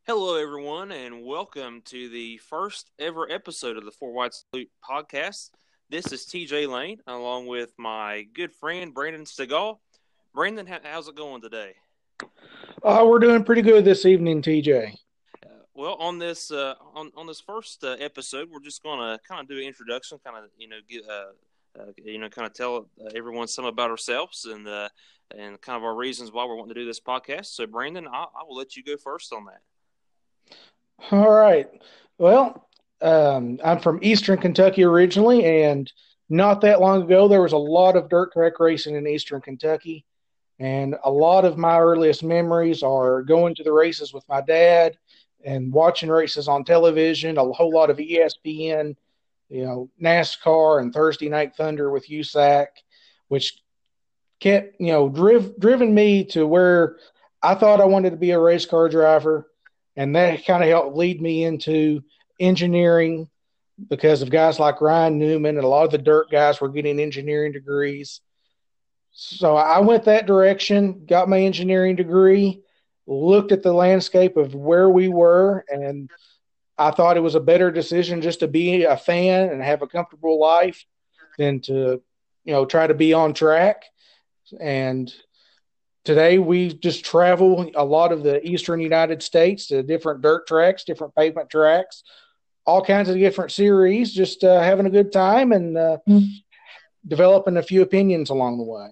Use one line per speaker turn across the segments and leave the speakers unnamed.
Hello, everyone, and welcome to the first ever episode of the Four White Salute podcast. This is TJ Lane, along with my good friend Brandon Stegall. Brandon, how's it going today?
We're doing pretty good this evening, TJ.
Well, on this first episode, we're just going to kind of do an introduction, kind of get kind of tell everyone some about ourselves and kind of our reasons why we're wanting to do this podcast. So, Brandon, I will let you go first on that.
All right. Well, I'm from Eastern Kentucky originally, and not that long ago, there was a lot of dirt track racing in Eastern Kentucky. And a lot of my earliest memories are going to the races with my dad and watching races on television, a whole lot of ESPN, NASCAR and Thursday Night Thunder with USAC, which kept, driven me to where I thought I wanted to be a race car driver. And that kind of helped lead me into engineering because of guys like Ryan Newman and a lot of the dirt guys were getting engineering degrees. So I went that direction, got my engineering degree, looked at the landscape of where we were, and I thought it was a better decision just to be a fan and have a comfortable life than to, try to be on track. And today we just travel a lot of the eastern United States to different dirt tracks, different pavement tracks, all kinds of different series, just having a good time and developing a few opinions along the way.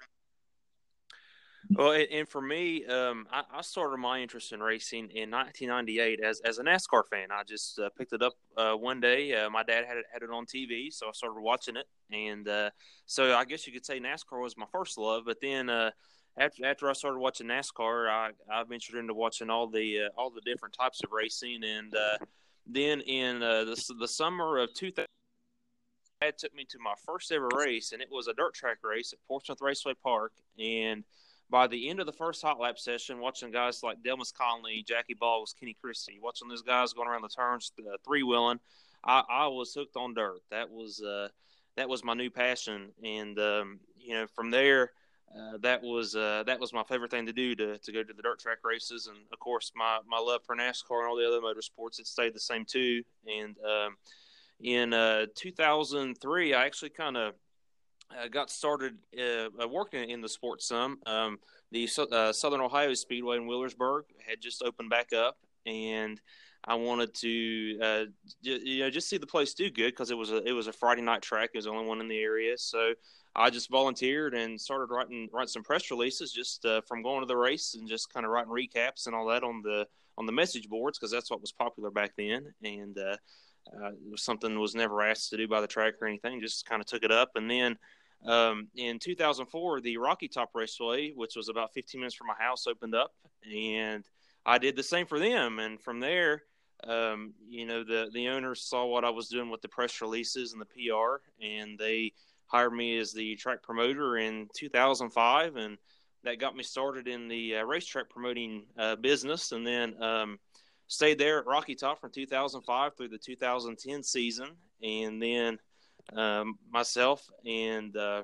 Well, and for me, I started my interest in racing in 1998 as a NASCAR fan. I just picked it up one day. My dad had it on TV, so I started watching it, and so I guess you could say NASCAR was my first love. But then after I started watching NASCAR, I ventured into watching all the different types of racing, and then in the summer of 2000. Dad took me to my first ever race, and it was a dirt track race at Portsmouth Raceway Park. And by the end of the first hot lap session, watching guys like Delmas Conley, Jackie Boggs, Kenny Christie, watching those guys going around the turns, three wheeling, I was hooked on dirt. That was my new passion, and from there, that was my favorite thing to do to go to the dirt track races, and of course my love for NASCAR and all the other motorsports, it stayed the same too. And in 2003, I actually kind of got started working in the sports some. The Southern Ohio Speedway in Wheelersburg had just opened back up, and I wanted to just see the place do good because it was a Friday night track. It was the only one in the area, so I just volunteered and started writing some press releases just from going to the race and just kind of writing recaps and all that on the message boards because that's what was popular back then. And it was something was never asked to do by the track or anything, just kind of took it up. And then in 2004, the Rocky Top Raceway, which was about 15 minutes from my house, opened up, and I did the same for them. And from there, the owners saw what I was doing with the press releases and the PR, and they hired me as the track promoter in 2005, and that got me started in the racetrack promoting business. And then stayed there at Rocky Top from 2005 through the 2010 season, and then myself and the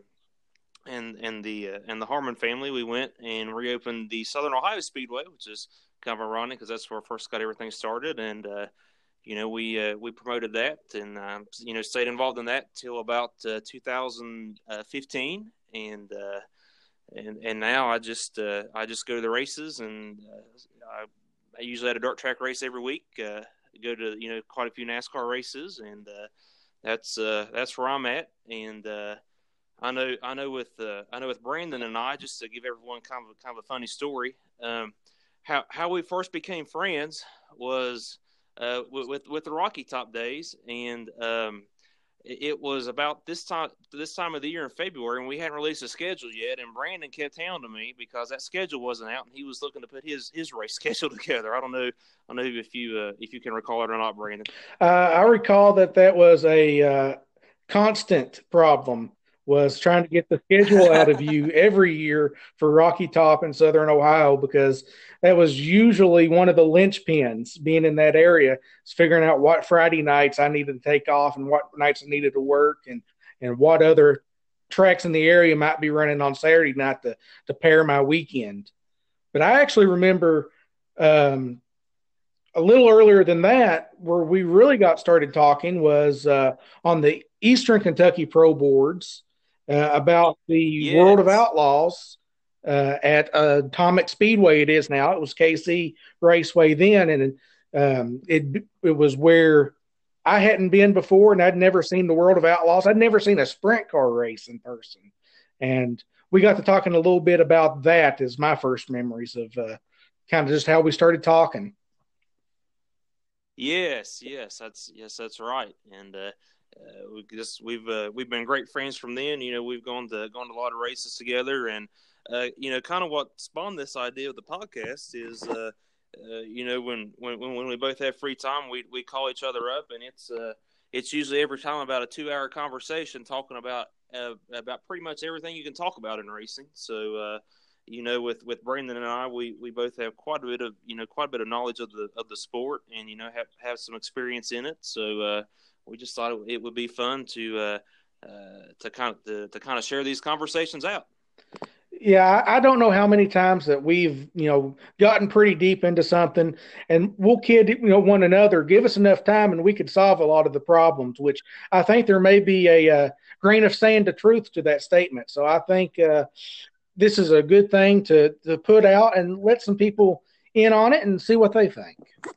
Harmon family, we went and reopened the Southern Ohio Speedway, which is kind of ironic because that's where I first got everything started. And we promoted that and stayed involved in that till about 2015, and now I just go to the races, and I usually had a dirt track race every week. Go to quite a few NASCAR races, and that's where I'm at. And I know with Brandon and I, just to give everyone kind of a funny story. How we first became friends was with the Rocky Top days, and it was about this time of the year in February, and we hadn't released a schedule yet. And Brandon kept hounding me because that schedule wasn't out, and he was looking to put his race schedule together. I don't know if you can recall it or not, Brandon.
I recall that was a constant problem, was trying to get the schedule out of you every year for Rocky Top in Southern Ohio, because that was usually one of the linchpins being in that area, is figuring out what Friday nights I needed to take off and what nights I needed to work, and what other tracks in the area might be running on Saturday night to pair my weekend. But I actually remember a little earlier than that, where we really got started talking was on the Eastern Kentucky Pro Boards about the World of
Yes.
Outlaws at Atomic Speedway. It is now. It was KC Raceway then, and it was where I hadn't been before, and I'd never seen the World of Outlaws. I'd never seen a sprint car race in person, and we got to talking a little bit about that as my first memories of kind of just how we started talking.
That's right. And we've been great friends from then. You know, we've gone to a lot of races together, and you know, kind of what spawned this idea of the podcast is you know, when we both have free time, we call each other up, and it's usually every time about a 2 hour conversation talking about pretty much everything you can talk about in racing. So you know, with Brandon and I, we both have quite a bit of knowledge of the sport, and you know, have some experience in it. So we just thought it would be fun to kind of share these conversations out.
Yeah, I don't know how many times that we've, gotten pretty deep into something and we'll kid, one another, give us enough time and we could solve a lot of the problems, which I think there may be a grain of sand of truth to that statement. So I think this is a good thing to put out and let some people in on it and see what they think.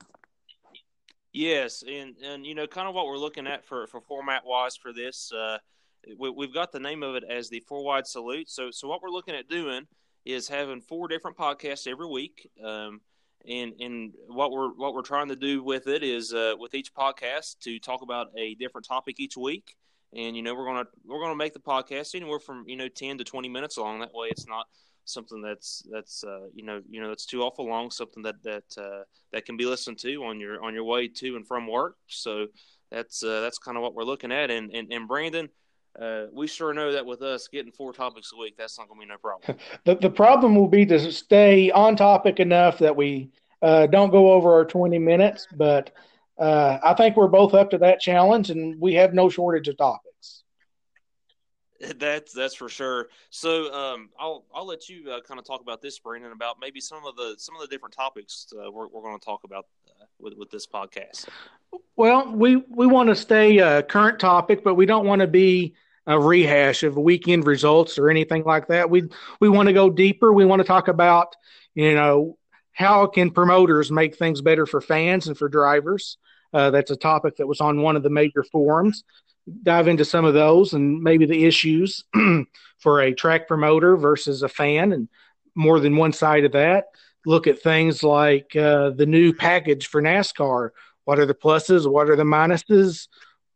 Yes, and you know, kind of what we're looking at for format wise for this. We've got the name of it as the Four Wide Salute. So what we're looking at doing is having four different podcasts every week. And what we're trying to do with it is with each podcast to talk about a different topic each week. And you know, we're gonna make the podcast anywhere from 10 to 20 minutes long. That way, it's not something that's that's too awful long. Something that can be listened to on your way to and from work. So that's kind of what we're looking at. And Brandon, we sure know that with us getting four topics a week, that's not going to be no problem.
The problem will be to stay on topic enough that we don't go over our 20 minutes, but I think we're both up to that challenge, and we have no shortage of topics.
That's for sure. So I'll let you kind of talk about this, Brandon, about maybe some of the different topics we're going to talk about with this podcast.
Well, we want to stay current topic, but we don't want to be a rehash of weekend results or anything like that. We want to go deeper. We want to talk about how can promoters make things better for fans and for drivers. That's a topic that was on one of the major forums. Dive into some of those and maybe the issues for a track promoter versus a fan, and more than one side of that. Look at things like the new package for NASCAR. What are the pluses? What are the minuses?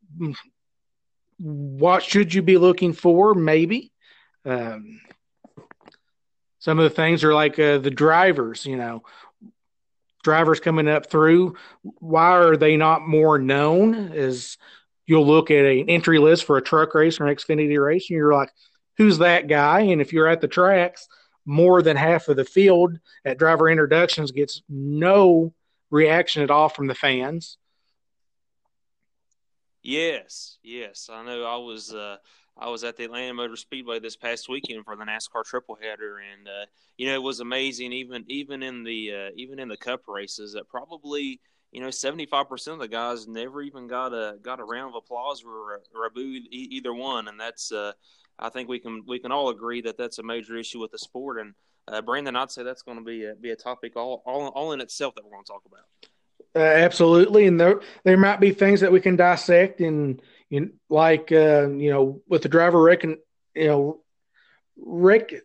What should you be looking for? Maybe. Some of the things are like the drivers, drivers coming up through. Why are they not more known? As you'll look at an entry list for a truck race or an Xfinity race, and you're like, who's that guy? And if you're at the tracks, more than half of the field at driver introductions gets no reaction at all from the fans.
Yes. I know. I was at the Atlanta Motor Speedway this past weekend for the NASCAR tripleheader, and it was amazing. Even in the Cup races, that probably 75% of the guys never even got a round of applause or a boo either one, and that's I think we can all agree that that's a major issue with the sport. And Brandon, I'd say that's going to be a topic all in itself that we're going to talk about.
Absolutely, and there might be things that we can dissect, and like with the driver reckon, Rick.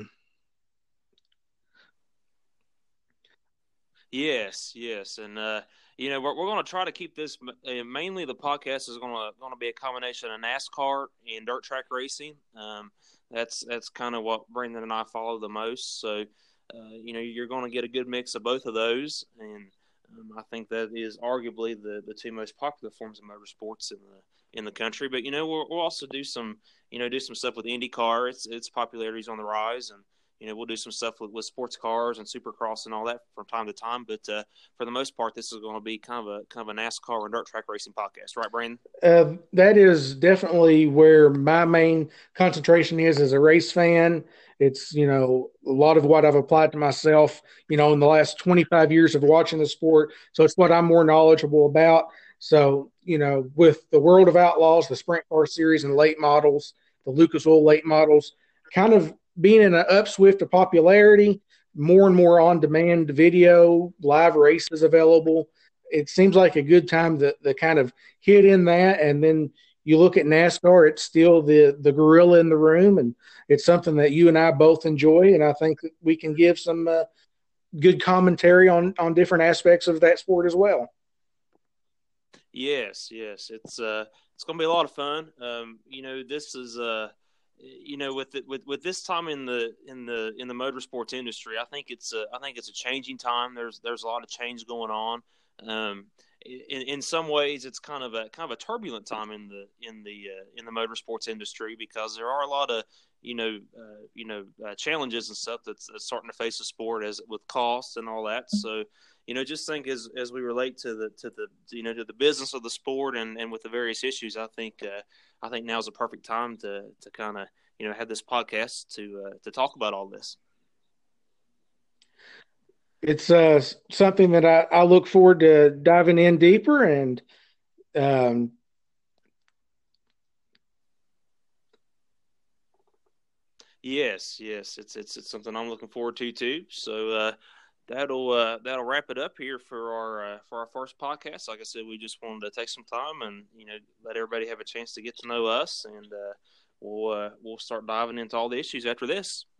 Yes, and we're going to try to keep this mainly. The podcast is going to be a combination of NASCAR and dirt track racing. That's kind of what Brandon and I follow the most. So you're going to get a good mix of both of those, and I think that is arguably the two most popular forms of motorsports in the country. But we'll also do some stuff with IndyCar. Its popularity is on the rise, and we'll do some stuff with sports cars and Supercross and all that from time to time. But for the most part, this is going to be kind of a NASCAR and dirt track racing podcast, right, Brandon?
That is definitely where my main concentration is as a race fan. It's, a lot of what I've applied to myself, in the last 25 years of watching the sport. So it's what I'm more knowledgeable about. So, with the World of Outlaws, the Sprint Car Series and late models, the Lucas Oil late models, kind of being in an upswift of popularity, more and more on demand video, live races available. It seems like a good time to kind of hit in that. And then you look at NASCAR, it's still the gorilla in the room. And it's something that you and I both enjoy. And I think we can give some good commentary on different aspects of that sport as well.
Yes, it's going to be a lot of fun. This is with this time in the motorsports industry, I think it's a changing time. There's a lot of change going on. In some ways, it's kind of a turbulent time in the motorsports industry, because there are a lot of challenges and stuff that's starting to face the sport, as with costs and all that. So, just think as we relate to the business of the sport and with the various issues, I think now's the perfect time to kind of have this podcast to talk about all this.
It's something that I look forward to diving in deeper, and
yes, it's something I'm looking forward to too. So that'll wrap it up here for our first podcast. Like I said, we just wanted to take some time and let everybody have a chance to get to know us, and we'll start diving into all the issues after this.